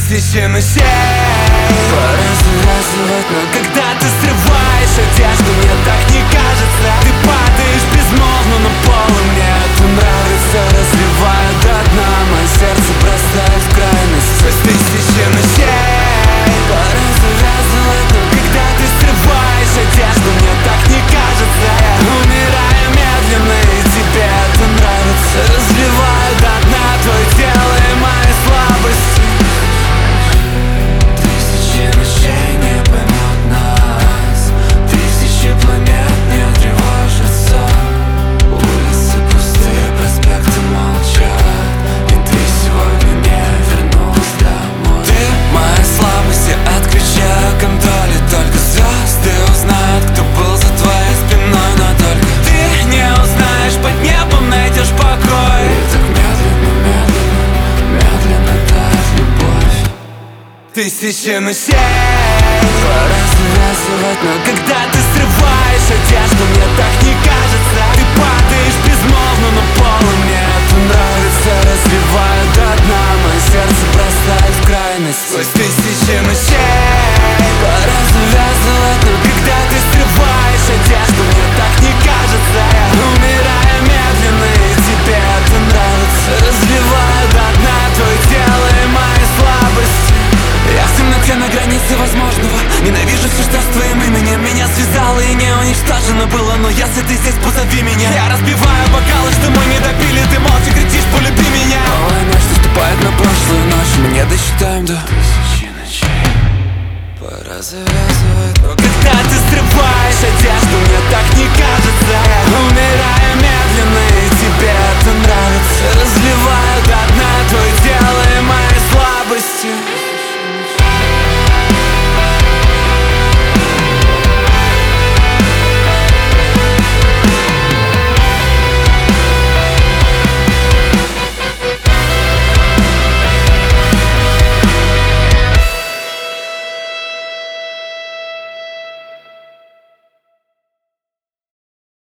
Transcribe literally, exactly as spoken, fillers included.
тысячи ночей. Пора завязывать, но когда ты срываешь одежду, мне так не кажется. Ты падаешь безмолвно на пол, и мне это нравится. Разливаю до дна, мое сердце бросает в крайность. Сквозь тысячи ночей. Пора завязывать, но когда ты срываешь одежду, мне так не кажется. Я умираю медленно, и тебе это нравится. Разливаю до дна твое тело и мои слабости. Тысячи ночей не поймут нас, тысячи планет не тревожатся. Улицы пустые, проспекты молчат, и ты сегодня не вернулась домой. Ты моя слабость, я отключаю контроль, и только звезды узнают, кто был за твоей спиной. Но только ты не узнаешь, под небом найдешь покой. И так медленно, медленно, медленно тает любовь. Тысячи ночей. Пора завязывать, но когда ты срываешь одежду, мне так не кажется. Ты падаешь безмолвно на пол, и мне это нравится. Разливаю до дна, мое сердце бросает в крайность. Сквозь тысячи ночей. Пора завязывать, но когда ты срываешь одежду, мне так не кажется. Я умираю медленно, и тебе это нравится. Разливаю до дна твое тело и мои слабости. Я в темноте на границе возможного. Ненавижу все, что с твоим именем меня связало и не уничтожено было. Но если ты здесь, позови меня. Я разбиваю бокалы, что мы не допили. Ты молча кричишь, полюби меня. Новая ночь наступает на прошлую ночь. Мы не досчитаем до тысячи ночей. Пора завязывать, но когда ты срываешь одежду, мне так не кажется. Я умираю медленно,